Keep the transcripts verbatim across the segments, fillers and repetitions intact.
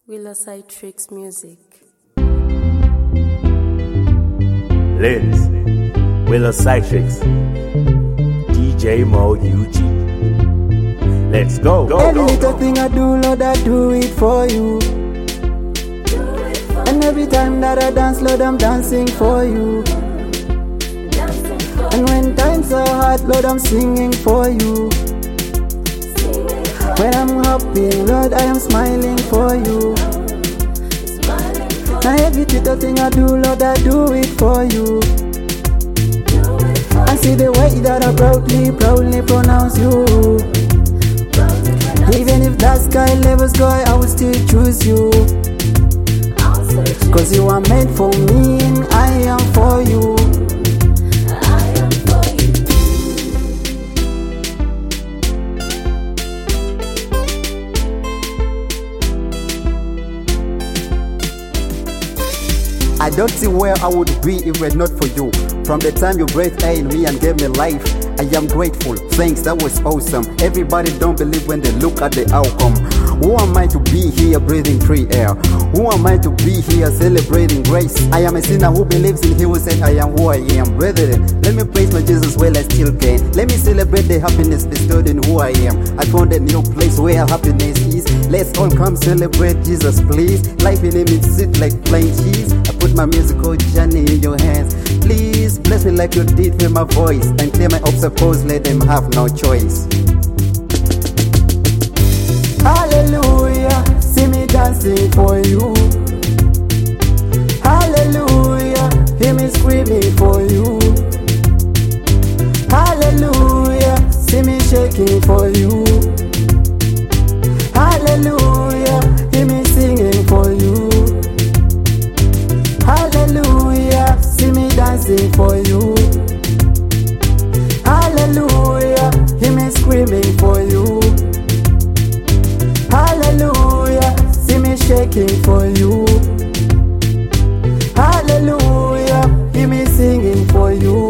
Willowside Tricks Music. Ladies, Willowside Tricks, D J Mo U G. Let's go. go Every go, little go. thing I do, Lord, I do it for you. And every time that I dance, Lord, I'm dancing for you. And when times are hard, Lord, I'm singing for you. When I'm happy, Lord, I am smiling for you. Now every little thing I do, Lord, I do it for you. I see the way that I proudly, proudly pronounce you. Even if that sky levels go, I will still choose you. Cause you are made for me and I am for you. I don't see where I would be if it were not for you. From the time you breathed air in me and gave me life, I am grateful. Thanks, that was awesome. Everybody don't believe when they look at the outcome. Who am I to be here breathing free air? Who am I to be here celebrating grace? I am a sinner who believes in Him who said I am who I am. Brethren, let me praise my Jesus while I still can. Let me celebrate the happiness bestowed in who I am. I found a new place where happiness is. Let's all come celebrate Jesus, please. Life in Him is sweet like plain cheese. I put my musical journey in your hands. Please bless me like you did with my voice, and clear my obstacles, let them have no choice. Hallelujah, see me dancing for you. Hallelujah, hear me screaming for you. Hallelujah, see me shaking for you. Hallelujah, hear me singing for you. Hallelujah, see me dancing for you. Hallelujah, hear me screaming for you. Hallelujah, see me shaking for you. Hallelujah, hear me singing for you.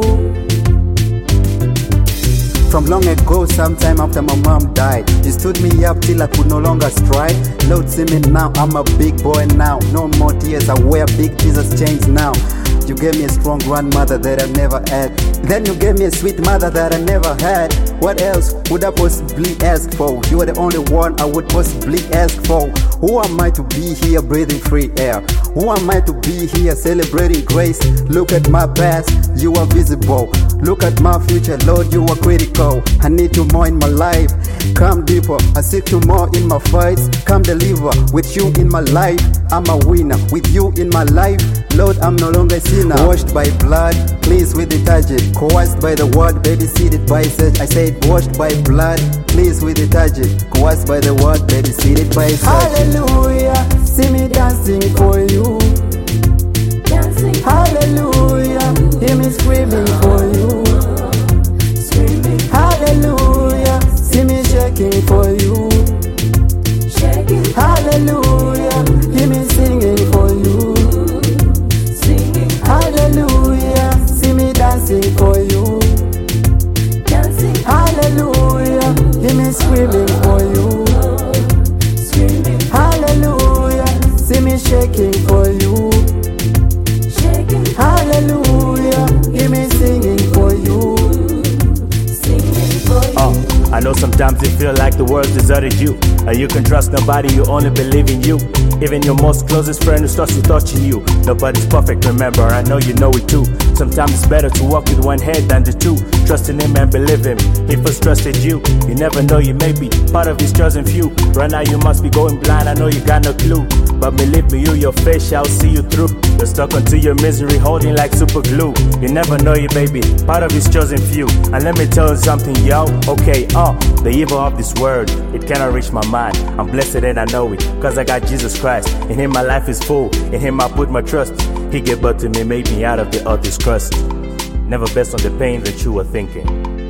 From long ago, sometime after my mom died, you stood me up till I could no longer stride. Lord, see me now, I'm a big boy now. No more tears, I wear big Jesus chains now. You gave me a strong grandmother that I never had. Then you gave me a sweet mother that I never had. What else would I possibly ask for? You are the only one I would possibly ask for. Who am I to be here breathing free air? Who am I to be here celebrating grace? Look at my past, you are visible. Look at my future, Lord, you are critical. I need you more in my life. Come deeper, I seek you more in my fights. Come deliver with you in my life. I'm a winner with you in my life. Lord, I'm no longer a sinner. Washed by blood, cleansed with detergent. Coerced by the word, baby-seated by such. I said washed by blood, cleansed with detergent. Coerced by the word, baby-seated by such. Hallelujah, see me dancing for you. Dancing. Hallelujah, hear me screaming for you. Screaming. Hallelujah, see me shaking for you. Shaking. Hallelujah, hear me singing for you. Singing. Hallelujah, see me dancing for you. Dancing. Hallelujah, hear me screaming for you. Screaming. Hallelujah, see me shaking for you. Shaking. Hallelujah, hear me singing for you. Singing for you. Uh, I know sometimes you feel like the world deserted you, and you can trust nobody, you only believe in you. Even your most closest friend who starts to touching you. Nobody's perfect, remember, I know you know it too. Sometimes it's better to walk with one head than the two. Trust in Him and believe Him, He first trusted you. You never know, you may be part of His chosen few. Right now you must be going blind, I know you got no clue. But believe me, you, your face shall see you through. You're stuck onto your misery, holding like super glue. You never know, you baby, part of His chosen few. And let me tell you something, yo, okay, uh the evil of this world, it cannot reach my mind. I'm blessed and I know it, cause I got Jesus Christ. In Him my life is full, in Him I put my trust. He gave birth to me, made me out of the earth's crust. Never based on the pain that you were thinking.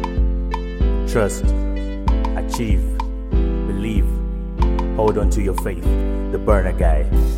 Trust, achieve, believe, hold on to your faith. The burner guy.